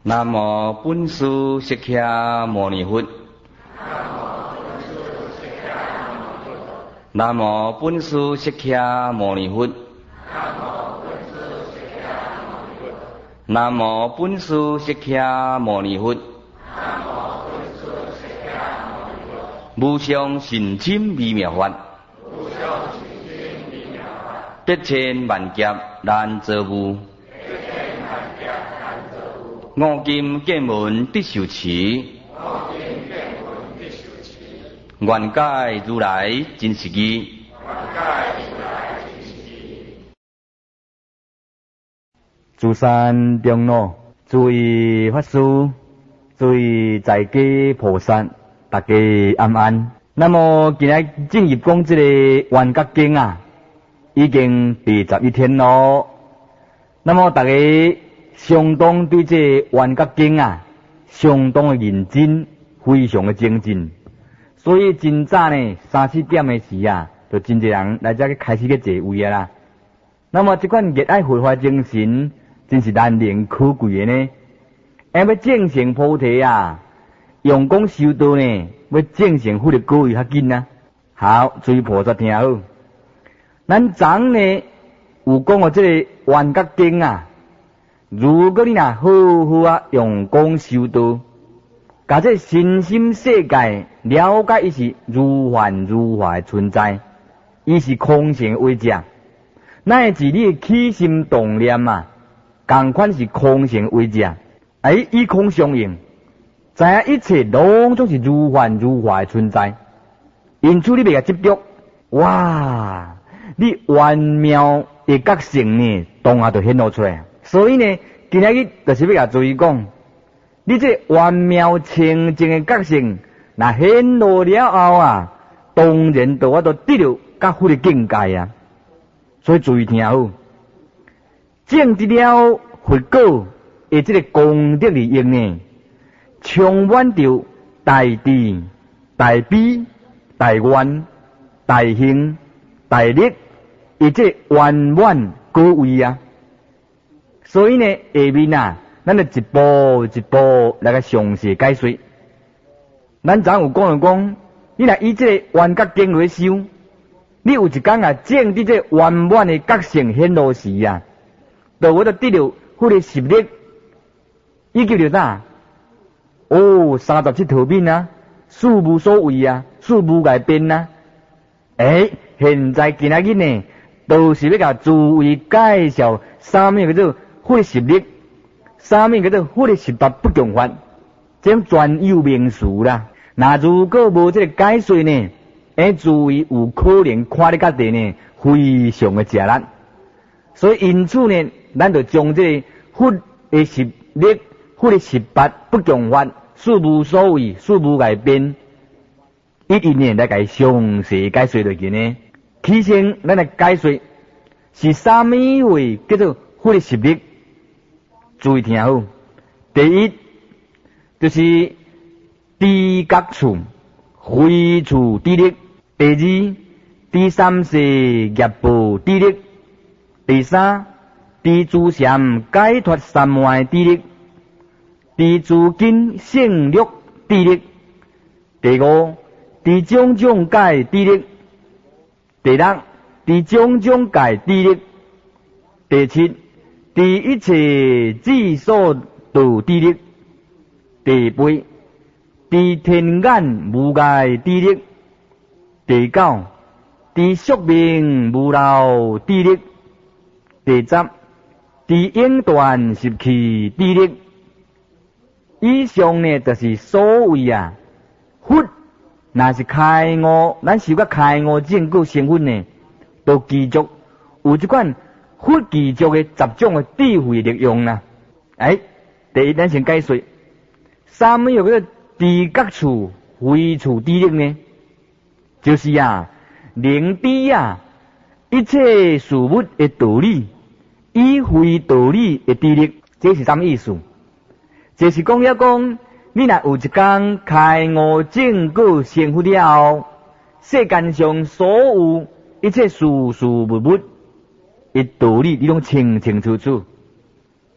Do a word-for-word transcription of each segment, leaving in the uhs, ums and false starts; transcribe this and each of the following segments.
南无本师释迦牟尼佛。南无本师释迦牟尼佛。南无本师释迦牟尼佛。无上甚深微妙法，得千万劫难遭遇。五金见闻必受持，愿解如来真实义。诸山长老、诸位法师、诸位在家菩萨，大家安安。那么今日进入讲这个《圆觉经》啊，已经第十一天咯。那么大家相当对这《圆觉经》啊，相当的认真，非常的精进。所以真早呢，三四点的时啊，就真侪人来这去开始去坐位啊啦。那么这款热爱佛法精神，真是难能可贵的呢。要要正成菩提啊，用功修道呢，要正成佛的果位较紧啊。好，诸位菩萨听好。咱昨呢有讲过这个《圆觉经》啊，如果你若好好啊用功修道，把这身心世界了解，伊是如幻如化的存在，伊是空性为者，乃至你的起心动念啊，同款是空性为者，哎，以空相应，知影一切拢总是如幻如化的存在，因此你袂甲执着，哇，你圆妙的觉性呢，当下就显露出来。所以呢，今日日就是要甲注意讲，你这圆妙清净的觉性，若显露了后啊，当然就我都得到较好的境界啊。所以注意听好，证得了佛果的这个功德利益呢，充满着大智、大悲、大愿、大幸、大力，以这圆满果位啊。所以呢，下面啊，咱就一步一步来个详细解说。咱昨有讲了讲，你若以这个圆觉经来修，你有一天啊，证得这圆满的觉性显露时啊，就会得得到佛的实力，以及着啥？哦，三十七条命啊，事无所为啊，事无改变啊。诶、欸，现在今仔日呢，都是要甲诸位介绍啥物叫做佛的实力，啥物叫做佛的十八不共法，这种专有名词啦。那如果无这个解说呢，诶，诸位有可能看得较地呢，非常的吃力。所以因此呢，咱就将这个佛的实力、佛的十八不共法、事无所为、事无改变，一一年来甲详细解说落去呢。起先咱来解说是啥物位叫做佛的实力。注意听好，第一就是知觉处、非处之力；第二，第三世业报之力；第三，知诸禅解脱三昧之力；知诸经胜律之力；第五，知种种界之力；第六，知种种界之力；第七，知一切智所度之力；第八，知天眼无碍之力；第九，知宿命无漏之力；第十，知应断习气之力。以上呢，就是所谓啊，佛若是开悟，咱修个开悟证果成佛呢，都记住有一款佛记住的十种的智慧力用啦。哎，第一咱先解说，啥物叫做知觉处、非处之力呢？就是啊，能知啊一切事物的道理，以非道理的智力。这是什么意思？就是讲要讲，你若有一天开悟证果成佛了后，世间上所有一切事事物物的道理，你拢清清楚楚。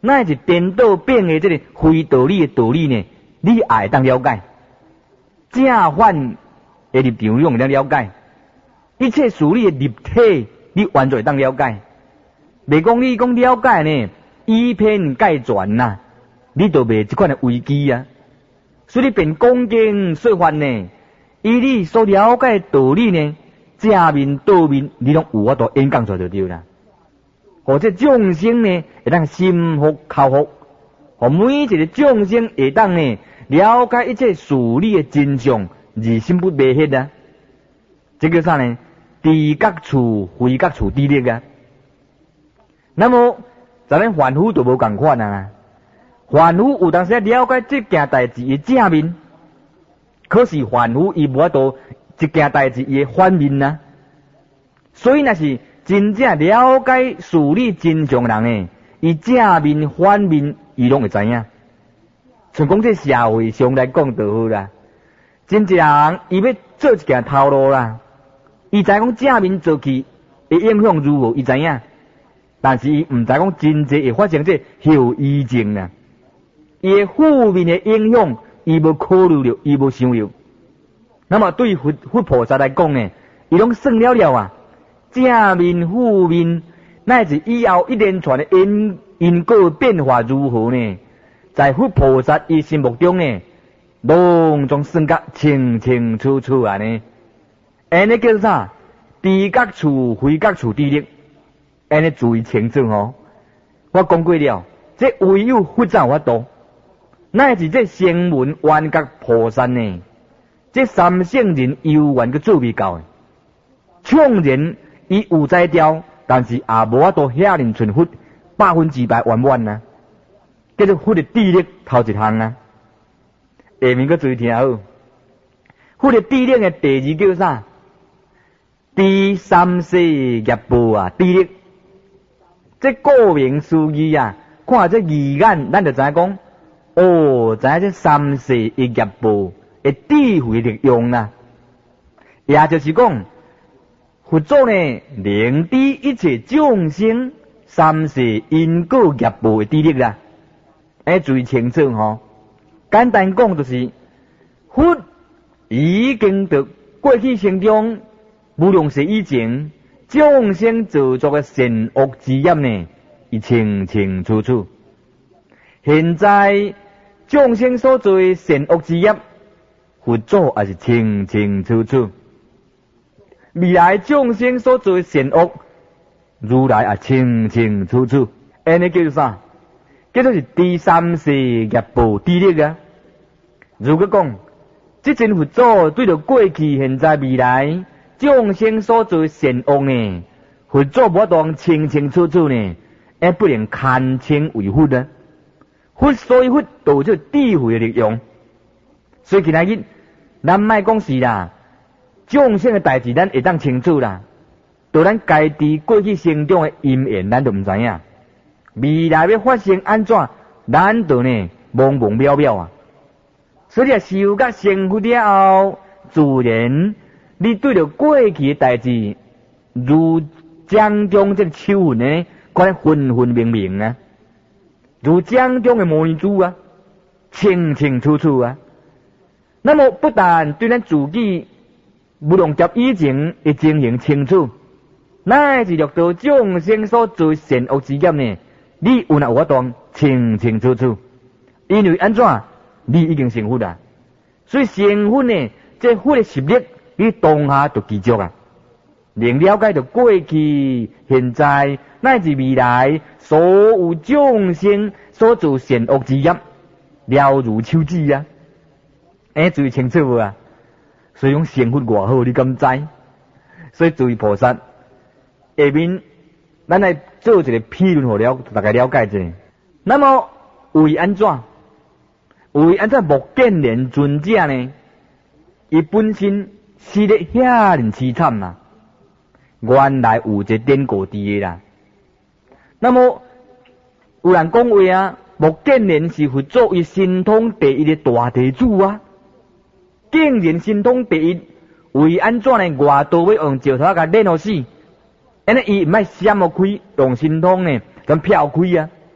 那是颠倒变的这个非道理的道理呢？你也会当了解，正反的立场你用了了解，一切事理的立体你完全当了解。袂讲你讲了解呢，以偏概全呐、啊，你都袂这款的危机啊。所以你便讲经说法呢，以你所了解的道理呢，正面倒面你拢有法度演讲出来就对啦。或者众生呢会当心服口服，互每一个众生会当呢了解一切事理的真相，而心不迷惑啊。这叫啥呢？知觉处非觉处知力啊。那么咱们凡夫就无共款啊。凡夫有当时了解这件代志的正面，可是凡夫伊无法度这件代志的反面啊。所以那是真正了解事理真相的人呢，伊正面反面伊拢会知影。像讲这社会上来讲就好啦，真正人伊要做一件头路啦，伊知讲正面做起会影响如何，伊知影，但是伊毋知讲真济会发生这后遗症啦。伊的负面的影响，伊无考虑了，伊无想了。那么对佛佛菩萨来讲呢，伊拢算了了啊。正面、负面，乃至以后一连串的因因果变化如何呢？在佛菩萨伊心目中呢，拢总算甲清清楚楚啊呢。安尼叫啥？知觉处非觉处知力，安尼注意清楚哦。我讲过了，这唯有佛才有法度。乃至这声闻缘觉菩萨呢，这三圣人犹原个做未到的，纵然伊有才调，但是也无法度遐尼存佛百分之百圆满啊。叫做佛的智力头一项啊。下面个注意听好，佛的智力的第二叫啥？第三世业报啊，智力。这顾名思义啊，看这义眼，咱就知影讲。哦，知影这三世的业报的智慧力用啦，也就是讲，佛祖呢能知一切众生三世因果业报的智力啦。哎，注意清楚吼。简单讲就是，佛已经得过去生中无量世以前众生造作的善恶之业呢，伊清清楚楚。现在众生所做的善恶之业，佛祖也是清清楚楚。未来众生所做的善恶，如来也清清楚楚。安尼叫做啥？叫做是第三世业报智力啊。如果讲这尊佛祖对着过去、现在、未来众生所做的善恶呢，佛祖无当清清楚楚呢，而不能堪称为佛啊。佛所以佛都有智慧的力量，所以今仔日咱莫讲是啦，众生的代志咱会当清楚啦，就咱家己过去生中的因缘咱都唔知影，未来要发生安怎，咱就呢懵懵渺渺啊。所以啊，修甲成佛了后，自然你对着过去的代志，如江中这个秋云呢，看得分分明明啊。如江中的模拟珠啊，清清楚楚啊。那么不但对咱自己无量劫以前的情形清楚，乃至略到众生所做善恶之业呢，你有哪有法度清清楚楚？因为安怎？你已经成佛啦。所以成佛呢，这佛的实力，你当下就记住啊，能了解到过去、现在乃至未来所有众生所做善恶之业，了如手指啊！哎，注意清楚无啊？所以讲成佛偌好，你敢知？所以注意菩萨下面，咱来做一个批论，互了大家了解者。那么为安怎？为安怎目犍连尊者呢？伊本身死得遐尼凄惨啊！原来有一个典故伫个啦。那么有人讲话啊，目犍连是佛祖伊神通第一的大地主啊，竟然神通第一，为安怎呢？外道要用石头甲碾落死，安尼伊毋爱闪落开，用神通呢，咁飘开啊！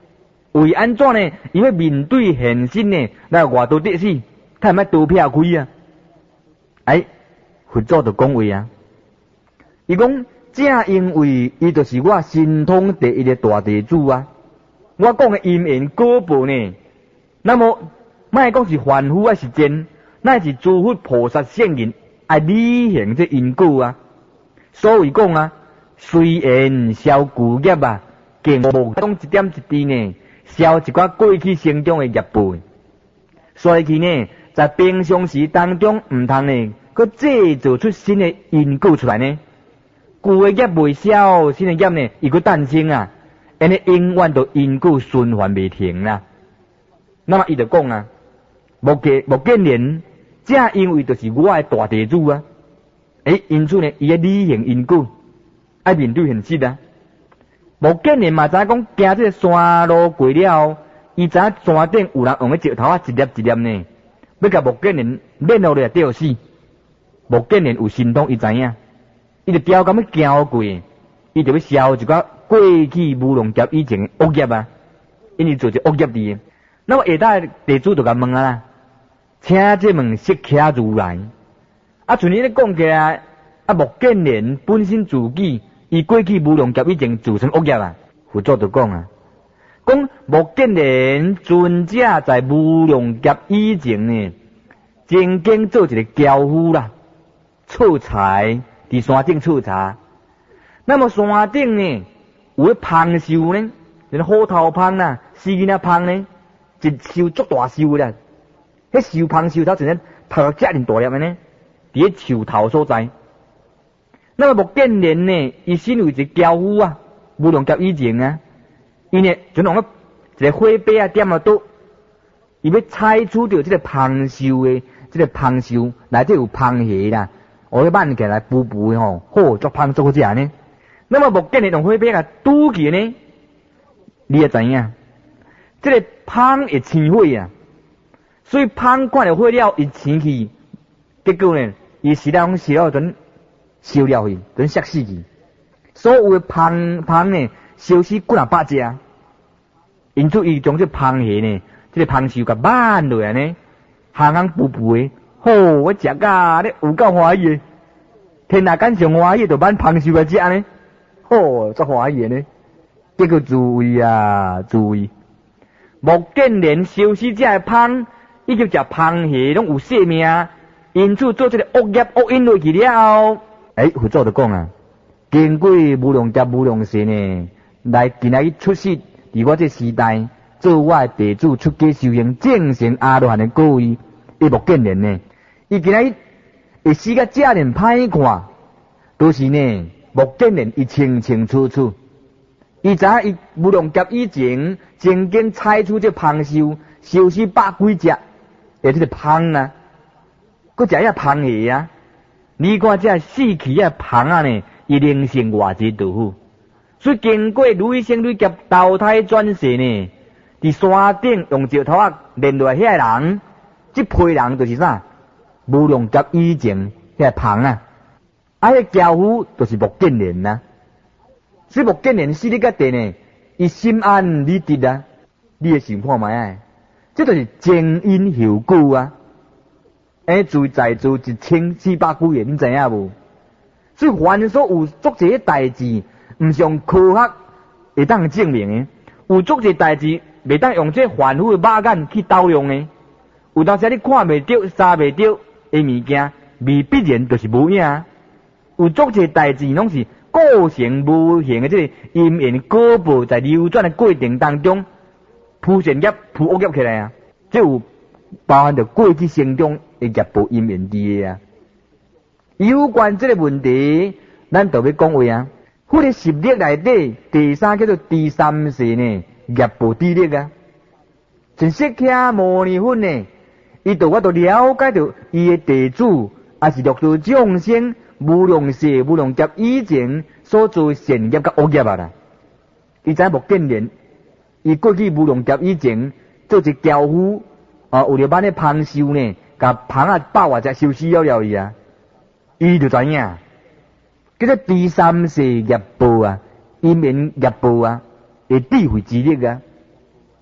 为安怎呢？伊要面对现实呢，来外头得死，他毋爱刀劈开啊！哎，佛祖就讲话啊，伊讲正因为伊就是我神通第一个大地主啊，我讲的因缘果报呢，那么莫讲是凡夫还是真，乃是诸佛菩萨圣人爱履行这因果啊。所以讲啊，虽然消旧业啊，更无讲一点一滴呢，消一寡过去生中的业报。所以呢，在平常时当中唔通呢，佮制造出新的因果出来呢。旧的业未消，新的业呢，伊佮诞生啊，安尼永远都因果循环未停啦。那么伊就讲啊，目见目见人，正因为就是我的大地主啊。诶，因此呢，伊要履行因果，爱面对现实啊。目见人嘛，知影讲行这个山路过了，伊知影山顶有人用个石头啊，一粒一粒呢，要甲目见人练落来吊死。目见人有神通，伊知影，伊就调咁样行过，伊就要消一寡过去无量劫以前恶业啊，因为做一恶业伫。那么下搭地主就甲问啊，请这问释迦如来。啊，像你咧讲起来，啊，目见人本身自己，伊过去无量劫以前造成恶业啊。佛祖就讲啊，讲目见人尊者在无量劫以前呢，曾经做一个樵夫啦，错柴伫山顶错柴。那么山顶呢，有个芳树呢，就是虎头芳啦，四囡仔芳呢，一树足大树啦，迄树芳树头真正头遮尔大粒的呢。伫咧树头所在，那么目见人呢，伊身为一个樵夫啊，无量劫以前啊，伊呢就用个一个火把啊点啊倒，伊要采取到这个芳树的这个芳树内底有芳叶啦，我要挽起来补补的吼，好做芳做好食呢。那么目见人用火把啊拄起呢，你也知影，这个芳会生火啊，所以芳看到火了，伊生气，结果呢？伊时常时了阵烧了去，阵烧死去。所有的芳芳呢，烧死几啊百只。因此，伊将这芳叶呢，这个芳树甲挽落来呢，行行步步的，好，我食甲咧有够欢喜的。天下间上欢喜就挽芳树来食呢，好，足欢喜的呢。结果注意啊，注意，目见人烧死这个芳，以及食芳叶拢有性命。因此做这个恶业恶因落去了，诶，佛祖就讲啊，经过无量劫无量世呢，来今仔出世伫我这时代，做我的地主出家修行，正成阿罗汉的果位，伊目见人呢，伊今仔会死甲遮尔歹看，都是呢目见人伊清清楚楚，伊知影伊无量劫以前曾经采取这芳树，烧死百几只，诶，这个芳啊。佮食遐芳叶啊！你看这死去遐芳啊呢，伊灵性偌济豆腐，所以经过累生累劫投胎转世呢，伫山顶用石头啊连落来遐人，即批人就是啥？无量劫以前遐芳啊，啊迄樵夫就是目见人啊。所以目见人死哩个地呢，伊心安理得啊，你会想看卖啊？这就是前因后果啊！诶，罪在做一千四百几个，你知影无？所以凡所有足侪代志，毋是用科学会当证明诶。有足侪代志袂当用这凡夫的肉眼去斗量诶。有当时你看袂着、杀袂着诶物件，未必然就是无影。有足侪代志拢是构成无形诶，这个因缘果报在流转诶过程当中，铺善业、铺恶业起来啊，即有包含着过去生中的业报因缘伫啊。有关这个问题，咱就要讲话啊。迄个十力内底，第三叫做第三世呢，业报之力啊。像释迦牟尼佛呢，伊就我都了解到伊的地主，也是六道众生无量世无量劫以前所做善业甲恶业啊啦。伊知目见人，伊过去无量劫以前做一樵夫。啊，有了把那芳树呢，甲芳啊百外只烧死了了伊啊，伊就知影，叫做第三世业报啊，因缘业报啊，的智慧之力啊。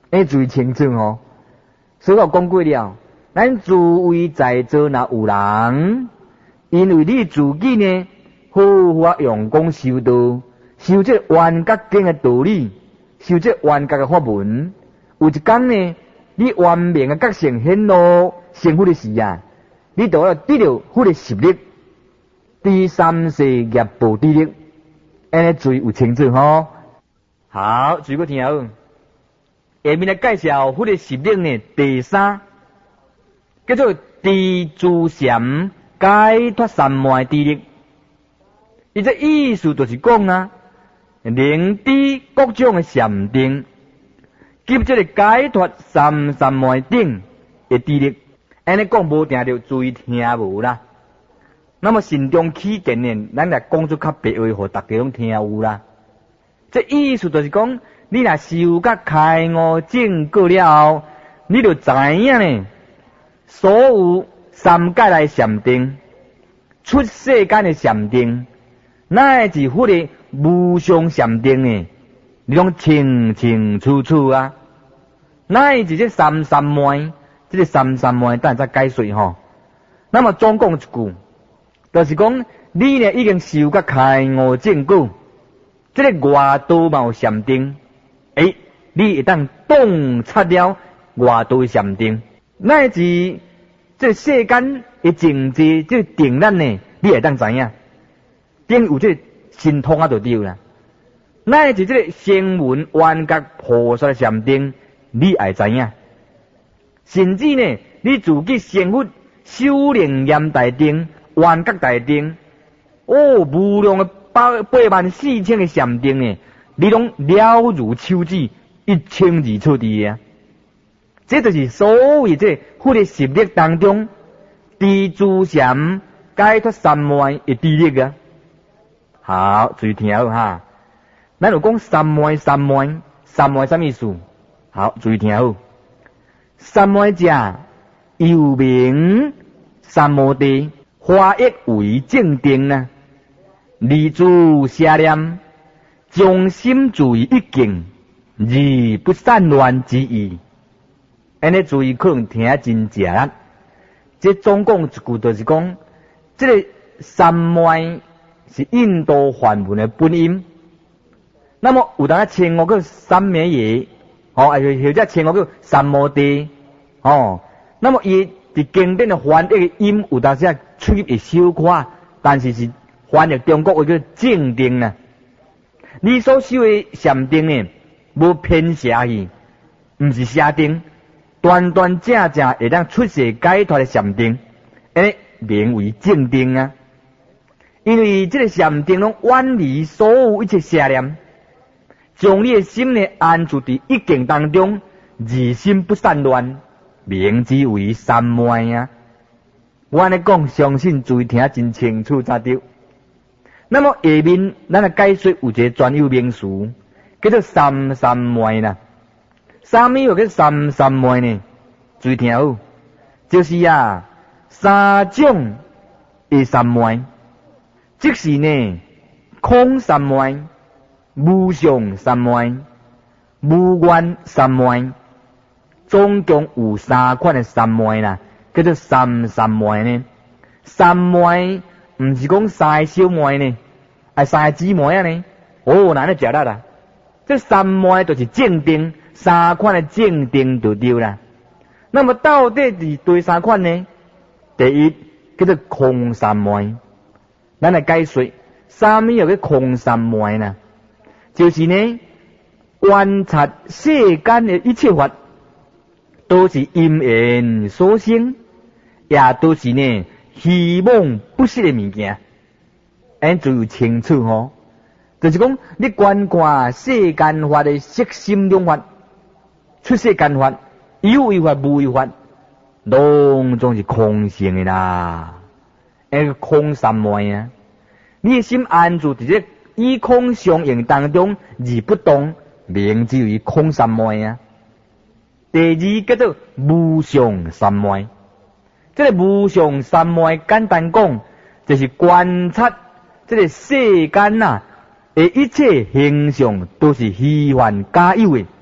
要注意清楚哦。所以我讲过了，咱诸位在座若有人，因为你自己呢，好好用功修道，修这圆觉经的道理，修这圆觉的法门，有一天呢，你圆明的觉性显露成佛的时啊，你就要得到佛的实力，第三世业报之力，安尼注意有清楚吼。好，注意个听好。下面来介绍佛的实力呢，第三叫做地自禅解脱三昧之力。伊这意思就是讲啊，能知各种的禅定，及这个解脱三三昧定的智力。安尼讲无定着注意听无啦。那么慎重起见呢，咱来讲出较白话，互大家拢听有啦。这意思就是讲，你若修甲开悟证过了后，你就知影呢，所有三界内禅定、出世间的禅定，乃至佛的无上禅定呢，你拢清清楚楚啊。乃至这三三昧，这个三三昧等下再解说吼。那么总讲一句，就是讲你呢已经修甲开悟证过。这个外道嘛有禅定，诶，你会当洞察了外道的禅定，乃至这世间的境界，这定力呢，你会当知影，等有这神通啊就对啦。乃至这个声闻缘觉菩萨的禅定，你会知影，甚至呢，你自己成佛修灵验大定、缘觉大定，哦，无量的。八八万四千个禅定呢，你拢了如手指，一清二楚的啊！这就是所谓这佛的实力当中，地自禅解脱三昧的智力啊！好，注意听好哈。咱有讲三昧，三昧，三昧什么意思？好，注意听好。三昧者，又名三摩地，化一为正定啊！立足邪念，将心注意一境，而不散乱之意。安尼注意可能听真正啦。这总共一句就是讲，这个三昧是印度梵文的本音。那么有当称我叫三昧耶，哦，或者称我叫三摩地，哦。那么伊伫经典的翻译的音有当时出入会小可，但是是。翻译中国话叫正定啊！你所修的禅定呢，无偏邪去，毋是邪定，端端正正会当出世解脱的禅定，诶，名为正定啊！因为这个禅定拢远离所有一切邪念，将你的心呢安住伫一境当中，而心不散乱，名之为三昧啊！我安尼讲，相信注意听真清楚才对。那么下面咱来解说有一个专有名词，叫做三三昧啦。啥物叫做三三昧呢？注意听好，就是啊三种的三昧，即是呢空三昧、无常三昧、无愿三昧，总共有三款的三昧啦，叫做三三昧呢。三昧毋是讲三小昧呢，啊三姊妹啊呢，哦，哪能食得啦？这三昧就是正定，三款的正定就对啦。那么到底是对三款呢？第一叫做空三昧，咱来解说，啥物叫做空三昧呢？就是呢，观察世间的一切法，都是因缘所生，也都是呢虚妄不实的物件，安就有清楚吼。就是讲，你观看世间法的色心两法，出世间法有为法无为法，拢总是空性的啦。那个空三昧啊，你的心安住伫这以空相应当中而不动，名之为空三昧啊。第二叫做无常三昧，这个无常三昧简单讲，就是观察这个世间呐、啊，的一切形象都是虚幻假有的，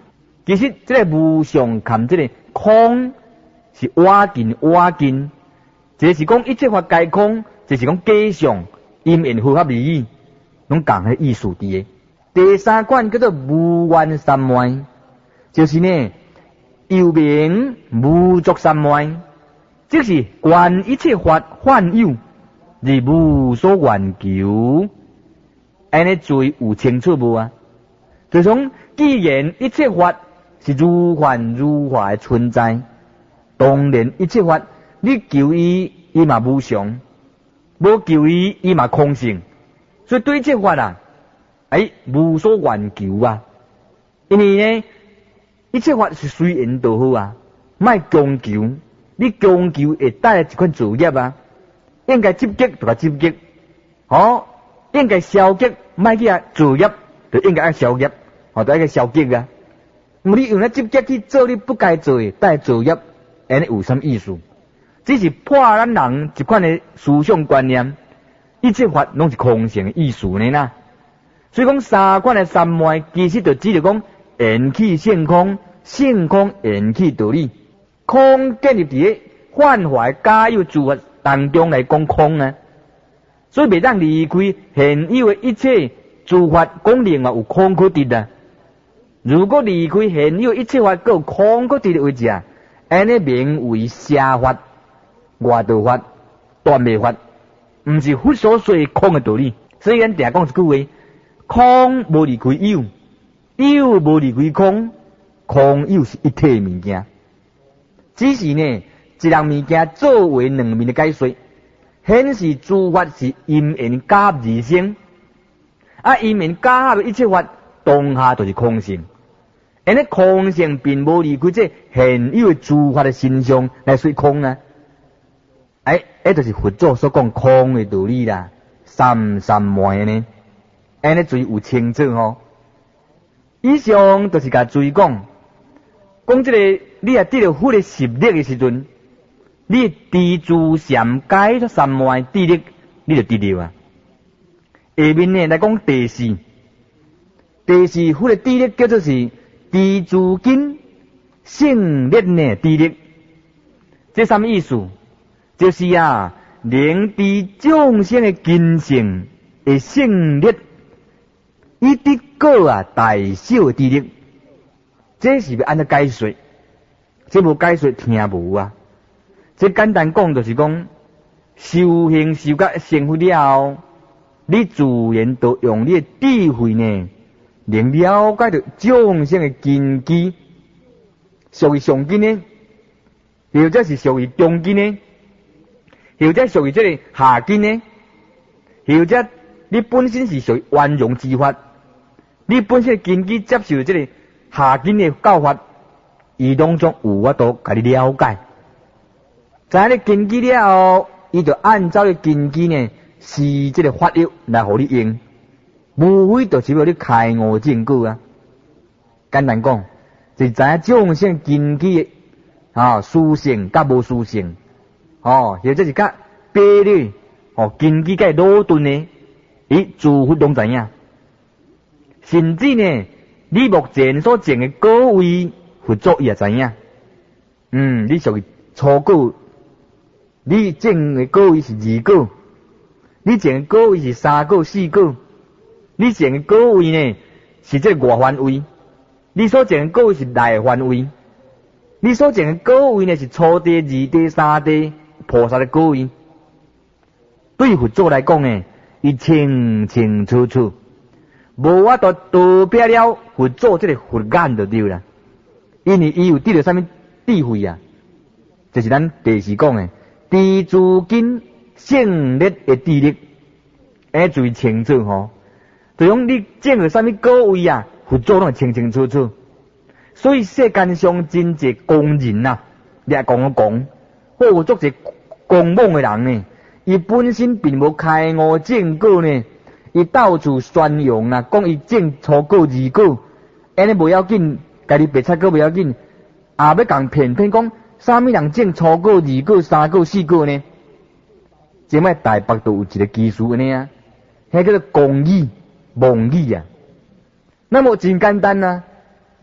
其实这个无常含这个空是挖尽挖尽，一个是讲一切法皆空，一个是讲假象因缘合合而已，拢共个意思伫个。第三款叫做无缘三昧，就是呢有名无作三昧，即是观一切法幻有，而无所愿求。安尼最有清楚无啊？就从既然一切法是如幻如化的存在，当然一切法你求伊，伊嘛无常；无求伊，伊嘛空性。所以对一切法啊，哎，无所愿求啊。因为呢，一切法是随缘就好啊，莫强求。你强求会带来一款造业啊。应该积极就甲积极，哦，应该消极，莫去啊造业，就应该爱消业，哦，就爱个消极啊。毋你用咧积极去做你不该做的，带造业，安尼有啥意思？只是破咱人一款的思想观念，一切法拢是空性的意思呢啦。所以讲三款的三昧，其实就只着讲缘起性空，性空缘起道理，空建立伫咧幻化假有诸法当中来讲空啊。所以袂当离开现有的一切诸法，讲另外有空可得啊。如果离开现有一切法，佮有空可得的位置啊，安尼名为邪法、外道法、断灭法，毋是佛所说的空的道理。所以咱定讲一句话：空无离开有，有无离开空，空有是一体的物件。只是呢，一样物件作为两面的解说，显示诸法是因缘假合而生，啊，因缘假合的一切法当下就是空性。安尼空性并无离开这现有的诸法的身上来说空啊。哎，迄就是佛祖所讲空的道理啦，三三昧呢，安尼最有清楚吼。以上就是甲注意讲，讲这个你也得到佛的实力的时阵，你知诸禅解脱三昧智力，你就得到啊。下面呢来讲第四，第四佛的智力叫做是知诸根性力呢智力，这什么意思？就是啊，能知众生的根性的性力，以得果啊大小的智力，这是要安怎解说？这无解说听无啊。这简单讲就是讲，修行修到成佛了后，你自然都用你的智慧呢，能了解到众生的根基，属于上根呢，或者是属于中根呢，或者属于这个下根呢，或者你本身是属于圆融之法，你本身的根基接受这个下根的教法，伊当中有法度甲你了解。在你根基了后，伊就按照你根基呢，是这个法律来互你用，无非就是要你开悟证据啊。简单讲，就是知影众生根基的啊殊胜甲无殊胜，哦，或者是甲比例，哦，根基甲路顿呢，伊诸佛拢知影。甚至呢，你目前所种的果位，佛祖伊也知影。嗯，你属于初果。你种的果位是二果，你种的果位是三果、四果，你种的果位呢是这外范围，你所种的果位是内范围，你所种的果位呢是初地、二地、三地菩萨的果位。对佛祖来讲呢，伊清清楚楚，无法度逃避了佛祖这个佛眼就对啦，因为伊有得到什么智慧啊？就是咱第四讲的。知诸根性力的智力，哎，最清楚吼。就讲你种了什么果位啊，佛祖拢清清楚楚。所以世间上真济公人呐、啊，你也讲一讲，或有足济狂妄的人呢，伊本身并无开悟证果呢，伊到处宣扬啊，讲伊种初果二果，安尼不要紧，家己白菜果不要紧，也要共骗骗讲。啥物人种初果、二果、三果、四果呢？即摆台北都有一个技术安尼啊，迄叫做公语、妄语啊。那么真简单啊，你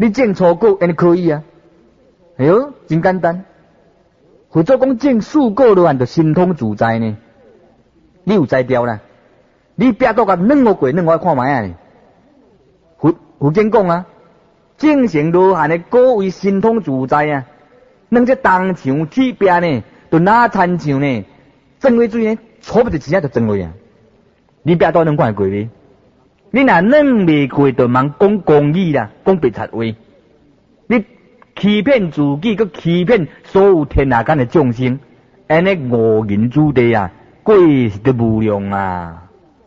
你种蔬果，安尼可以啊。哎哟，真简单。或者讲种蔬果落，就心通自在呢。你有才调啦？你壁倒甲软我过，软我看卖啊呢。佛佛经讲啊，种成罗汉的果为心通自在啊。软这东墙铁壁呢，就哪参像呢？装落水呢，错不就直接就装落啊。你壁倒软看会过未？你若软未过，就茫讲公义啦，讲白贼话。你欺骗自己，佮欺骗所有天下间的众生，安尼误人子弟啊，过是得无量啊！